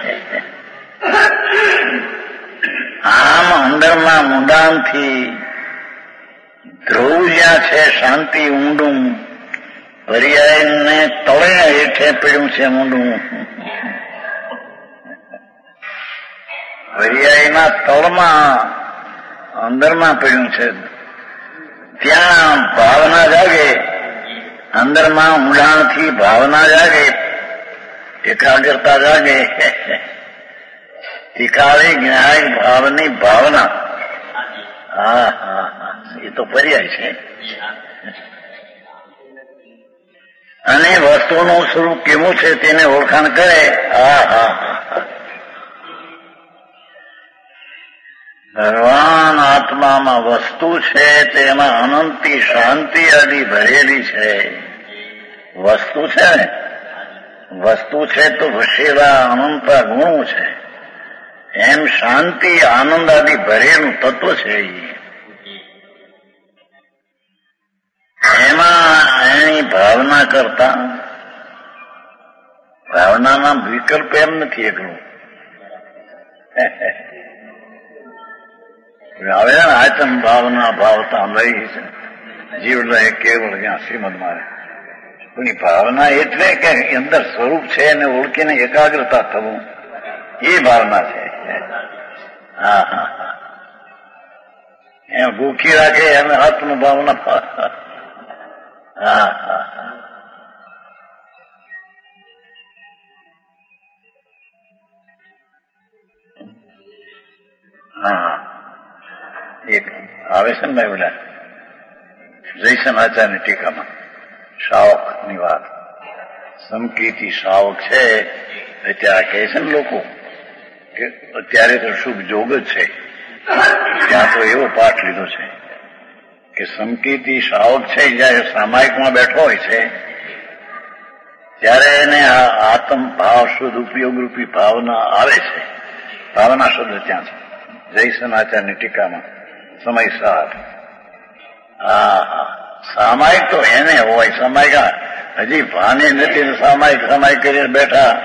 આમ અંદરમાં ઊંડાણથી ધ્રુવ જ્યાં છે શાંતિ ઊંડું, પર્યાયને તળે હેઠે પડ્યું છે ઊંડું. પર્યાયના તળમાં અંદરમાં પડ્યું છે, ત્યાં ભાવના જાગે. અંદરમાં ઊંડાણથી ભાવના જાગે, એકાગ્રતા જાગે. તિકાળી જ્ઞાન ભાવની ભાવના. એ તો પર્યાય છે. અને વસ્તુનું સ્વરૂપ કેવું છે તેને ઓળખાણ કરે. ભગવાન આત્મામાં વસ્તુ છે તેમાં અનંતી શાંતિ આદિ ભરેલી છે. વસ્તુ છે ને, વસ્તુ છે તો વસેલા અનંતા ગુણો છે. એમ શાંતિ આનંદ આદિ ભરેલું તત્વ છે. એમાં એની ભાવના કરતા, ભાવનામાં વિકલ્પ એમ નથી એકલું. હવે આચમ ભાવના ભાવતા લઈ છે જીવ લે કેવળ જ્યાં શ્રીમદ મારે. પણ એ ભાવના એટલે કે અંદર સ્વરૂપ છે એને ઓળખીને એકાગ્રતા થવું, એ ભાવના છે. એમ ભૂખી રાખે એને આત્મ ભાવના. એક આવે છે ને બોલા જયસન આચાર્યની ટીકામાં શાવકની વાત. સમકીથી સાવક છે અત્યારે કહે છે ને લોકો કે અત્યારે તો શુભ જોગ જ છે. ત્યાં તો એવો પાઠ લીધો છે કે સમકીથી સાવક છે જયારે સામાયિકમાં બેઠો હોય છે ત્યારે એને આ આત્મ ભાવ શુદ્ધ ઉપયોગરૂપી ભાવના આવે છે. ભાવના શબ્દ ત્યાં છે જય સનાચારની ટીકામાં સમય સાર. સામાયિક તો એને હોય, સામાયિક હજી ભાને નથી સામાયિક સામાયિક કરીને બેઠા.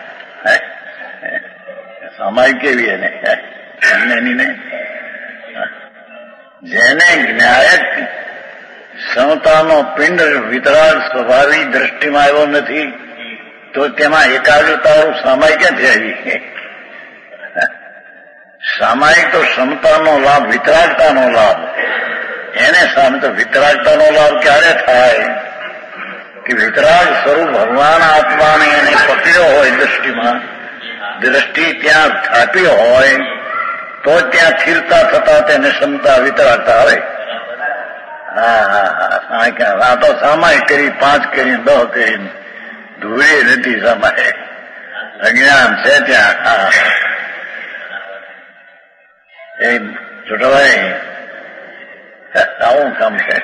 સામાયિક કેવી એને એની ને જેને જ્ઞાયક સમતાનો પિંડ વિતરાગ સ્વભાવી દ્રષ્ટિમાં આવ્યો નથી તો તેમાં એકાગ્રતાઓ સામાયિક ક્યાંથી આવી? સામાયિક તો ક્ષમતાનો લાભ, વિતરાગતાનો લાભ. એને સામે તો વિતરાગતાનો લાભ ક્યારે થાય કે વિતરાગ સ્વરૂપ ભગવાન આત્માને એને પકડ્યો હોય દ્રષ્ટિમાં, દ્રષ્ટિ ત્યાં સ્થાપી હોય તો ત્યાં સ્થિરતા થતા તેને ક્ષમતા વિતરાગતા આવે. આ તો સામાયિક કરી 5 કરી 10 કરી ધૂળી નથી સામાયિક, અજ્ઞાન છે ત્યાં. એ છોટાભાઈ આવું કામ છે.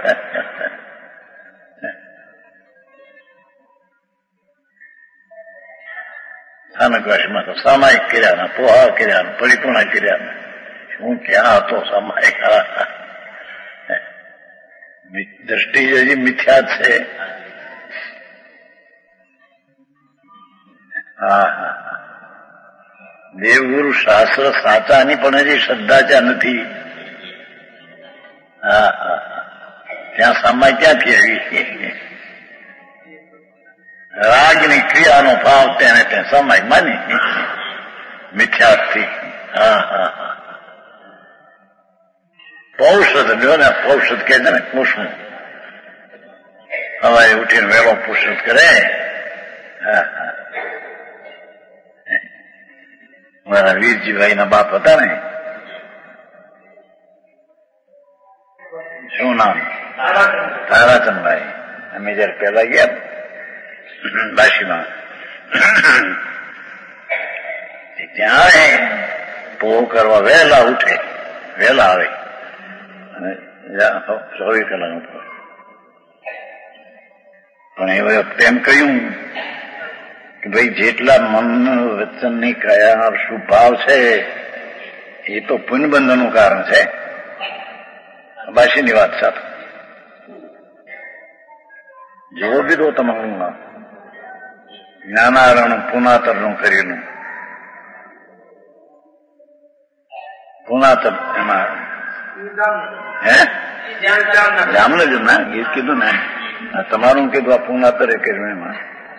સ્થાનકવાસીમાં તો સામાયિક કર્યા, પોહા કર્યા, પરિપૂર્ણ કર્યા. શું ક્યાં હતો સામાયિક? દ્રષ્ટિ હજી મિથ્યા છે. દેવગુરુ શાસ્ત્ર સાચાની પણ હજી શ્રદ્ધા ત્યાં નથી. ત્યાં સમય ક્યાંથી આવી? રાગની ક્રિયાનો ભાવ તેને ત્યાં સમય માની મિથ્યાથી. પૌષધ લ્યો ને, પૌષધ કહે છે ને, પુષ્પ સવારે ઉઠીને વહેલો પુષ્પ કરે. મારા વીરજીભાઈ ના બાપ હતા ને, શું નામ? તારાચંદભાઈ. અમે જયારે પેલા ગયા બાશીમાં ત્યાં પોહ કરવા વહેલા ઉઠે, વહેલા આવે અને 24 કલાક ઉપર. પણ એ વખતે એમ કહ્યું કે ભાઈ જેટલા મન વચનની કયા શુભ ભાવ છે એ તો પુણ્યબંધનનું કારણ છે. બાશીની વાત સાથે જેવો બીજો તમારું નામ જ્ઞાનારણ પુનાતરનું કરેલું. પુનાતર એમાં જામનગર ના ગીત કીધું ને, તમારું કીધું આ પુનાતરે કર્યું. એમાં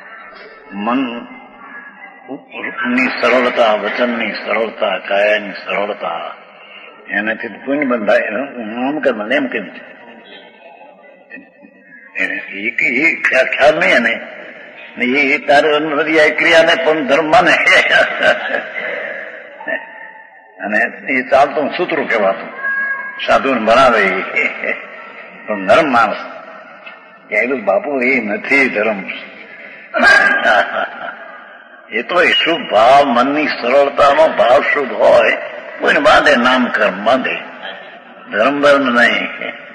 મનની સરળતા, વચનની સરળતા, કાયાની સરળતા, એનાથી પુણ્ય બંધાય. નામ કે મને એમ કેમ છે એ ખ્યાલ નહીં. એને એ તારે ક્રિયાને પણ ધર્મ માને અને એ ચાલતું સૂત્રું કહેવાતું, સાધુને બનાવે પણ ધર્મ માણસ. કહેલું બાપુ એ નથી ધર્મ. એ તો એ શુભ ભાવ, મનની સરળતાનો ભાવ શુભ હોય કોઈને બાંધે, નામકર્મ બાંધે, ધર્મ ધર્મ નહીં.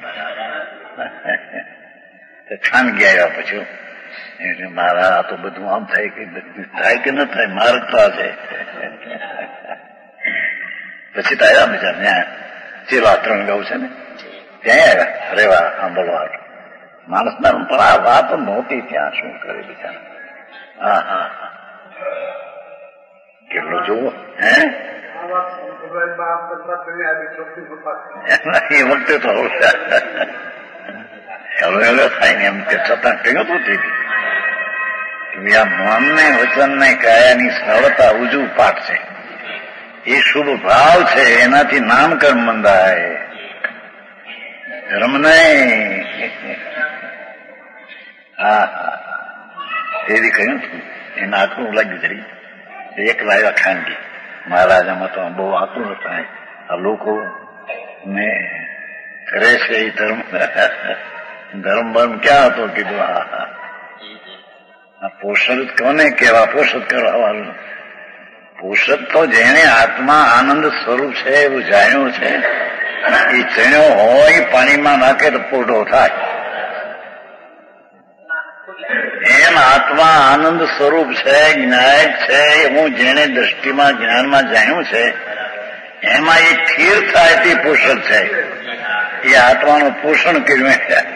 ખાનગી આવ્યા પછી એટલે મારા આ તો બધું આમ થાય કે થાય કે ન થાય, માર્ગતા છે. પછી તો આવ્યા બીજા ત્યાં ચેલા 3 ગાઉ છે ને ત્યાં આવ્યા રેવા સાંભળવા. માણસના પણ આ વાત નહોતી ત્યાં, શું કરે બીજા. કેટલો જોવો હે એ વખતે તો હવે થાય ને એમ કે છતાં કહ્યું હતું આ મનને વચનને કાયાની સરળતા ઉજવું પાઠ છે. એ શુભ ભાવ છે, એનાથી નામકર્મ બંધાય, ધર્મ નહીં. એવી કહ્યું હતું. એને આકરું લાગ્યું જરી. એક લાવ્યા ખાનગી મહારાજામાં તો બહુ આકરું હતા. આ લોકો ને કરે છે એ ધર્મ, ધર્મ બર્મ ક્યાં હતો કીધું. આ પોષદ કોને કેવા? પોષદ કરવાવાળું પોષદ તો જેને આત્મા આનંદ સ્વરૂપ છે એવું જાણ્યું છે, એ ચણ્યો હોય પાણીમાં નાખે તો પોઢો થાય. એમ આત્મા આનંદ સ્વરૂપ છે, જ્ઞાયક છે, હું જેને દ્રષ્ટિમાં જ્ઞાનમાં જાણ્યું છે એમાં એ સ્થિર થાય તે પોષદ છે. એ આત્માનું પોષણ કર્યું.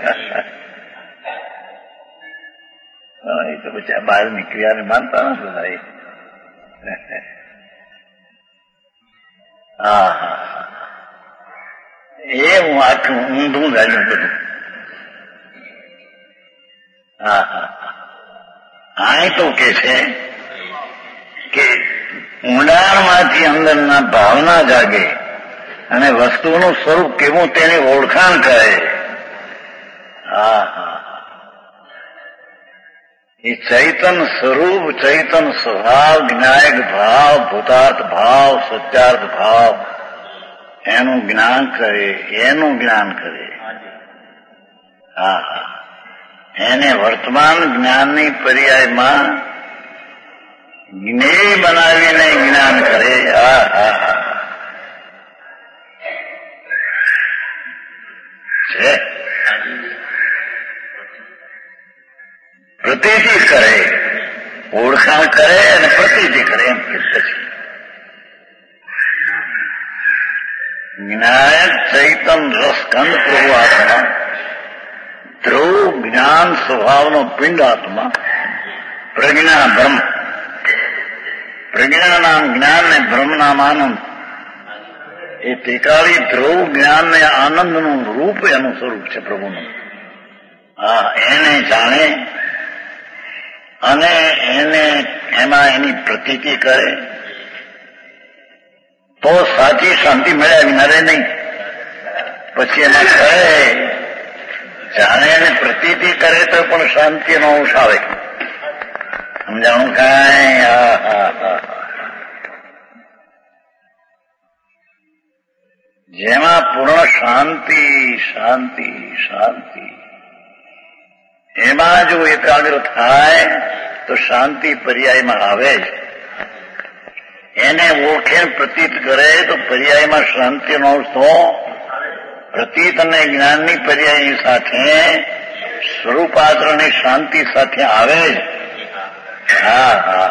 એ તો પછી બહારની ક્રિયાને માનતા નથી બધા. હા હા, એ હું આખું ઊંધું જાણ્યું બધું. હા હા, અહીં તો કે છે કે ઊંડાણમાંથી અંદરના ભાવના જાગે અને વસ્તુનું સ્વરૂપ કેવું તેની ઓળખાણ કરે. હા હા, એ ચૈતન સ્વરૂપ, ચૈતન સ્વભાવ, જ્ઞાયક ભાવ, ભૂતાર્થ ભાવ, સત્યાર્થ ભાવ, એનું જ્ઞાન કરે, એનું જ્ઞાન કરે. હા હા, એને વર્તમાન જ્ઞાનની પર્યાયમાં જ્ઞેય બનાવીને જ્ઞાન કરે. હા હા હા, છે પ્રતીતિ કરે, ઓળખાણ કરે અને પ્રતીતિ કરે. એમ પછી જ્ઞાયક ચૈતન રસકંદ પ્રભુ આત્મા, ધ્રુવ જ્ઞાન સ્વભાવનો પિંડ આત્મા, પ્રજ્ઞા બ્રહ્મ, પ્રજ્ઞાના જ્ઞાન ને બ્રહ્મનામ આનંદ, એ ટેકાળી ધ્રુવ જ્ઞાન ને આનંદનું રૂપ એનું સ્વરૂપ છે પ્રભુનું. હા, એને જાણે અને એને એમાં એની પ્રતીતિ કરે તો સાચી શાંતિ મળ્યા વિના રહે નહીં. પછી એમાં કરે, જાણે એને પ્રતીતિ કરે તો પણ શાંતિનો અંશ આવે. સમજાણું કાંઈ? હા હા હા, જેમાં પૂર્ણ શાંતિ શાંતિ શાંતિ, એમાં જો એકાગ્ર થાય તો શાંતિ પર્યાયમાં આવે જ. એને ઓળખે પ્રતીત કરે તો પર્યાયમાં શાંતિનો અંશ તો પ્રતીત અને જ્ઞાનની પર્યાયની સાથે સ્વરૂપ આચરણની શાંતિ સાથે આવે જ. હા હા,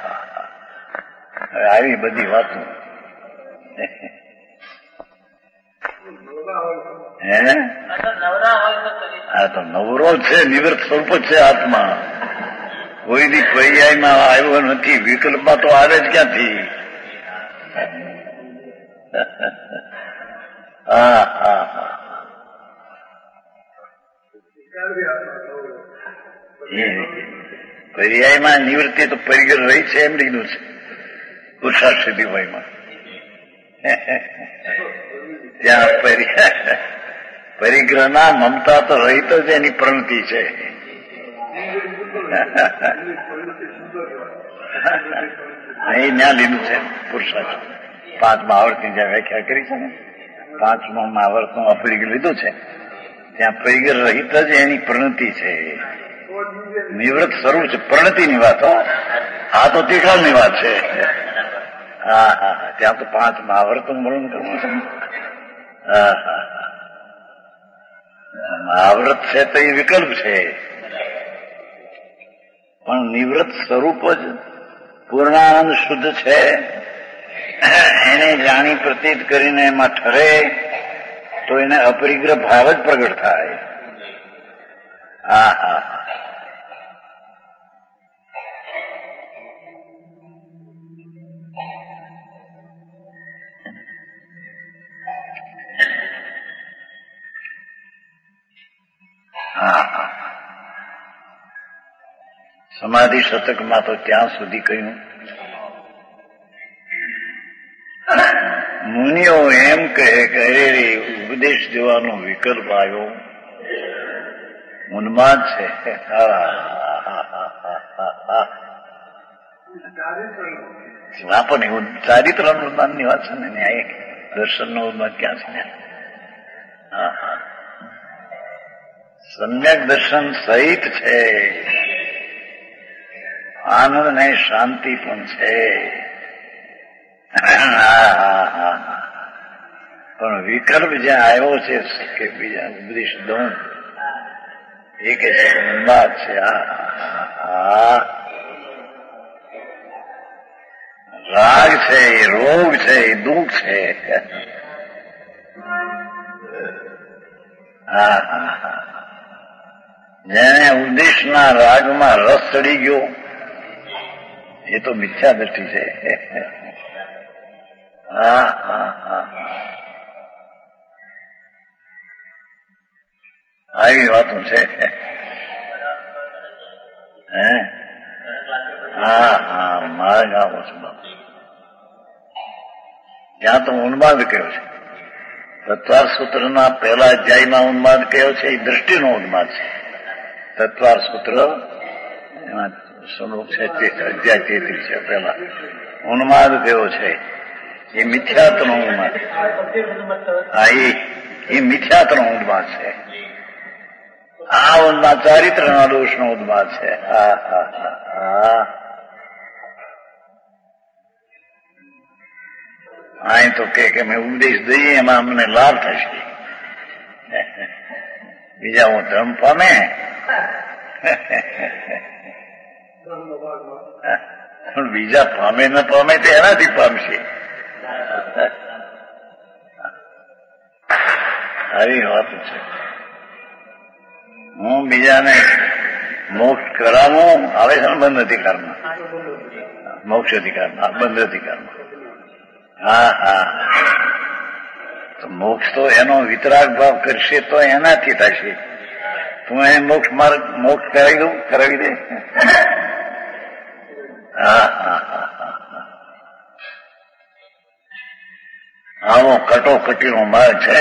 હવે આવી બધી વાતો. હે, આ તો નવરો છે, નિવૃત્ત સ્વરૂપ જ છે આત્મા. કોઈ દી પર્યાયમાં આવ્યો નથી, વિકલ્પમાં તો આવે જ ક્યાંથી? હા હા હા, પર્યાયમાં નિવૃત્તિ તો પરિગ્રહ રહી છે એમ લીધું છે પુરુષાર્થ સિદ્ધિભાઈમાં. ત્યાં પરિગ્રહના મમતા તો રહિત જ એની પ્રવૃત્તિ છે. અહીં ત્યાં લીધું છે પુરુષાર્થ. 5મા આવર્તની જ્યાં વ્યાખ્યા કરી છે ને, 5મા આવર્તનું અપરિગ્રહ લીધું છે, ત્યાં પરિગ્રહ રહિત જ એની પ્રવૃત્તિ છે. નિવૃત્ત સ્વરૂપ છે, પ્રણતિની વાત. આ તો તીખાલની વાત છે. હા હા, ત્યાં તો 5મા આવર્તન વર્ણન કરવું છે. હા હા, આવૃત છે તો એ વિકલ્પ છે, પણ નિવૃત્ત સ્વરૂપ જ પૂર્ણાનંદ શુદ્ધ છે. એને જાણી પ્રતીત કરીને એમાં ઠરે તો એને અપરિગ્રહ ભાવ જ પ્રગટ થાય. હા હા, સમાધિ શતકમાં તો ત્યાં સુધી કહ્યું, મુનિઓ એમ કહે કે અરે રે ઉપદેશ દેવાનો વિકલ્પ આવ્યો, ઉન્માદ છે. પણ એવું ચારિત્ર ઉન્માદની વાત છે ને, ન્યાય દર્શનનો ઉન્માદ ક્યાં છે? હા હા, સમ્યક દર્શન સહિત છે. આનંદ ને શાંતિ પણ છે. પણ વિકલ્પ જ્યાં આવ્યો છે કે બીજા ઉપદેશ દઉં એ કે છે ઉન્માદ છે. રાગ છે, એ રોગ છે, એ દુઃખ છે. જેને ઉપદેશના રાગમાં રસ ચડી ગયો એ તો મિથ્યા દ્રષ્ટિ છે. આવી વાતો છે. મારે ગાવો છે ત્યાં તો ઉન્માદ કયો છે. તત્વાર સૂત્રના પહેલા અધ્યાયમાં ઉન્માદ કયો છે એ દ્રષ્ટિનો ઉન્માદ છે. તત્વાર સૂત્ર એમાં શ્લોક છે અધ્યાય 33 છે. પહેલા ઉન્માદ કયો છે એ મિથ્યાત્વનો ઉન્માદ. એ મિથ્યાત્વનો ઉન્માદ છે. આ ઉન્માદ ચારિત્રના દોષનો ઉન્માદ છે. અહીં તો કે અમે ઉપદેશ દઈએ એમાં અમને લાભ થશે. બીજા હું ધર્મ પામે પણ બીજા પામે ન પામે તો એનાથી પામશે. આવી વાત છે. હું બીજાને મોક્ષ કરાવું આવે છે ને બંધ અધિકારમાં, મોક્ષ અધિકારમાં, બંધ અધિકારમાં. તો મોક્ષ તો એનો વિતરાગ ભાવ કરશે તો એનાથી થશે. તું એને મોક્ષ માર્ગ મોક્ષ કરાવી દઉં, કરાવી દે. આવો કટોકટીનો માર્ગ છે.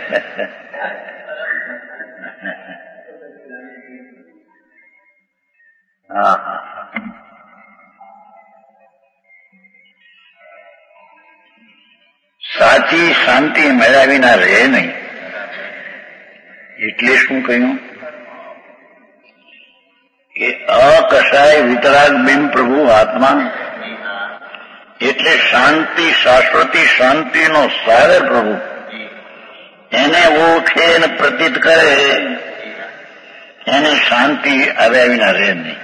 સાચી શાંતિ મળ્યા વિના રહે નહીં. એટલે શું કહ્યું કે અકસાય વિતરાગ બિન પ્રભુ આત્મા એટલે શાંતિ, શાશ્વતી શાંતિનો સાગર પ્રભુ. એને ઓળખે ને પ્રતીત કરે એને શાંતિ આવ્યા વિના રહે નહીં.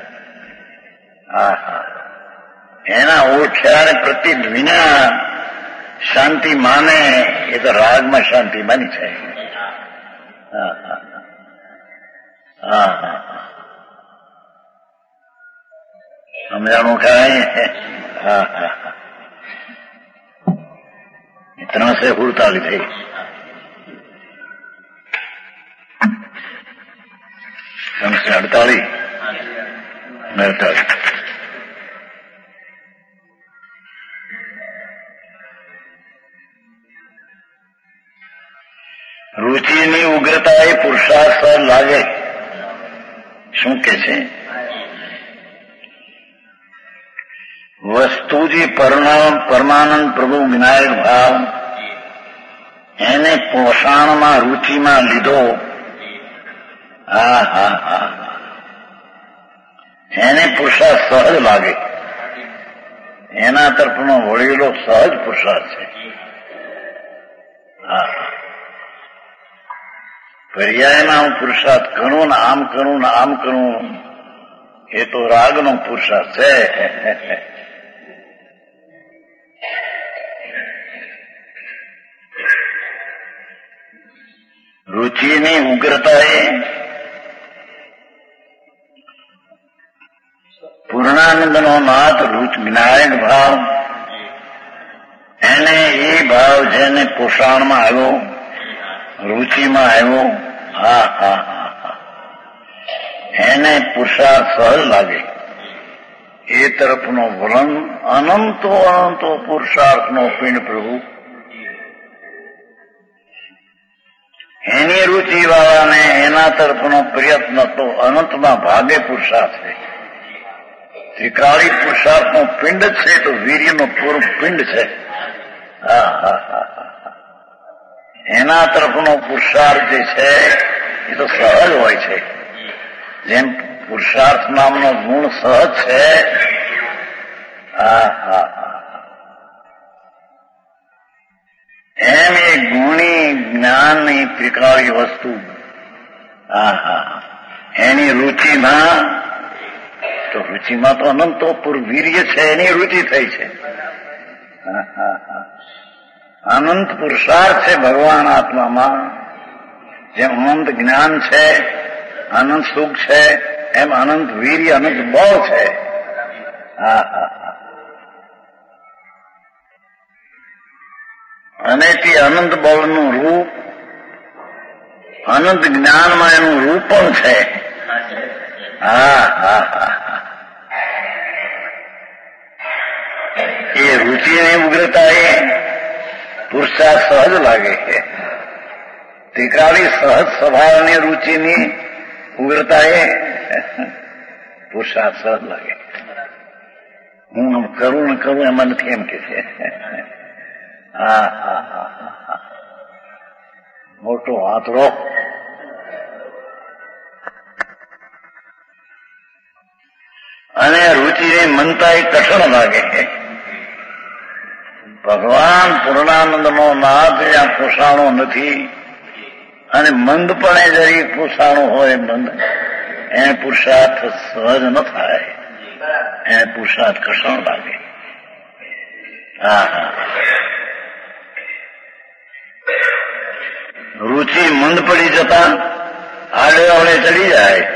એના ઓળખ્યા ને પ્રતીત વિના શાંતિ માને એ તો રાગમાં શાંતિ માની છે. સમજાણું કાંઈ? 348 થઈ. ત્રણસો 48. રુચિની ઉગ્રતા એ પુરુષાર્થ લાગે. શું કે છે? વસ્તુજી પરમાનંદ પ્રભુ વિનાયક ભાવ એને પોષણમાં રુચિમાં લીધો. એને પુરુષાર્થ સહજ લાગે. એના તરફનો વળેલો સહજ પુરુષાર્થ છે. પર્યાયમાં હું પુરુષાર્થ કરું ને આમ કરું ને આમ કરું એ તો રાગનો પુરુષાર્થ છે. રુચિની ઉગ્રતા એ પૂર્ણાનંદનો નાથ વિનાયક ભાવ એને એ ભાવ જેને પોષણમાં આવ્યો, રુચિમાં આવ્યો, એને પુરુષાર્થ સહજ લાગે. એ તરફનો વલણ અનંતો અનંતો પુરુષાર્થનો પિંડ પ્રભુ. એની રુચિવાળાને એના તરફનો પ્રયત્ન તો અનંતમાં ભાગે પુરુષાર્થ છે. ત્રિકાળી પુરુષાર્થનો પિંડ છે તો વીર્યનો પૂર્વ પિંડ છે. એના તરફનો પુરુષાર્થ જે છે એ તો સહજ હોય છે. જેમ પુરુષાર્થ નામનો ગુણ સહજ છે. એમ એ ગુણી જ્ઞાનની ત્રિકાળી વસ્તુ એની રુચિમાં તો રુચિમાં તો અનંતોપુર વીર્ય છે, એની રુચિ થઈ છે. અનંત પુરુષાર્થ છે ભગવાન આત્મામાં. જેમ અનંત જ્ઞાન છે, અનંત સુખ છે, એમ અનંત વીર્ય, અનંત બળ છે. અને તે અનંત બળનું રૂપ, અનંત જ્ઞાનમાં એનું રૂપ પણ છે. એ રુચિની ઉગ્રતા એ પુરુષાર્થ સહજ લાગે છે. ત્રિકાળી સહજ સ્વભાવની રુચિની ઉગ્રતા એ પુરુષાર્થ સહજ લાગે. હું કરું ને કરું એમાં નથી એમ કે છે. મોટો આંતરો અને રુચિની મનતા એ કઠણ લાગે છે. ભગવાન પૂર્ણાનંદનો નાથ જ્યાં પોષાણો નથી અને મંદ પણ એ જરી પોષાણો હોય, મંદ એને પુરુષાર્થ સહજ ન થાય, એને પુરુષાર્થ કઠણ લાગે. રુચિ મંદ પડી જતા આડે અવળે ચડી જાય.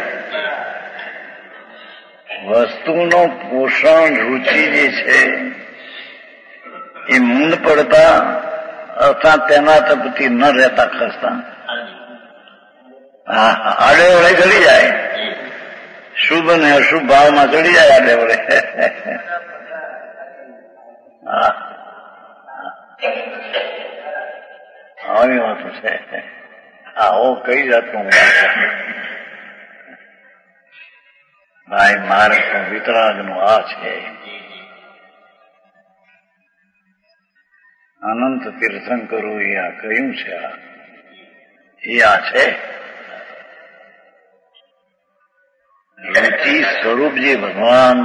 વસ્તુનો પોષણ રુચિ જે છે એ મંદ પડતા અર્થાત તેના તરફથી ન રહેતા ખસતા આડે અવળે ચડી જાય. શુભ ને અશુભ ભાવમાં ચડી જાય આડે અવળે. આવી વાતો છે. આવો કઈ જાતનું ભાઈ મારે તો વિતરાગનું આ છે. અનંત તીર્થંકરો એ આ કહ્યું છે. એ આ છે રુચિ સ્વરૂપ જે ભગવાન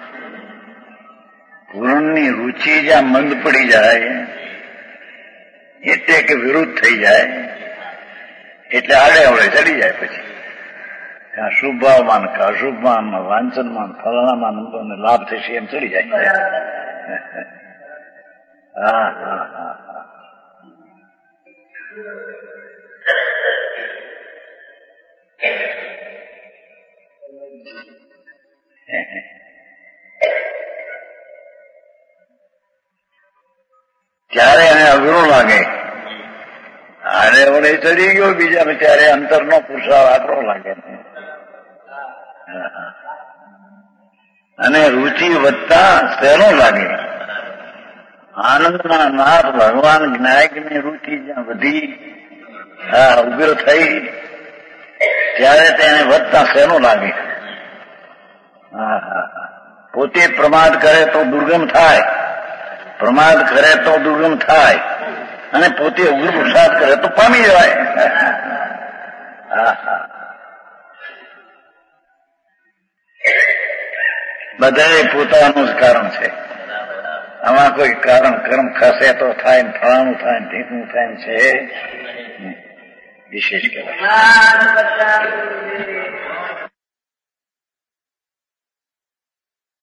પૂરણની રુચિ જ્યાં મંદ પડી જાય એટલે કે વિરુદ્ધ થઈ જાય એટલે આડે અવળે ચડી જાય. પછી ત્યાં શુભભાવમાન કે અશુભમાન, વાંચનમાન, ફલાણામાં નંબરને લાભ થશે એમ ચડી જાય. ત્યારે એને અઘરું લાગે. આડે વડે ચડી ગયો બીજા, ત્યારે અંતરનો પુરુષાર્થ આકરો લાગે. અને રુચિ વધતા સહેલો લાગે. આનંદના નાથ ભગવાન જ્ઞાયકની રુચિ જ્યાં વધી ઉગ્ર થઈ ત્યારે તેને વધતા સહેલો લાગે. પોતે પ્રમાદ કરે તો દુર્ગમ થાય, પ્રમાદ કરે તો દુર્ગમ થાય, અને પોતે ઉગ્ર પુરુષાર્થ કરે તો પામી જવાય. બધાએ પોતાનું જ કારણ છે. આમાં કોઈ કારણ કર્મ ખસે તો થાય ને ફળાનું થાય ને ઢીકનું થાય છે વિશેષ કહેવાય.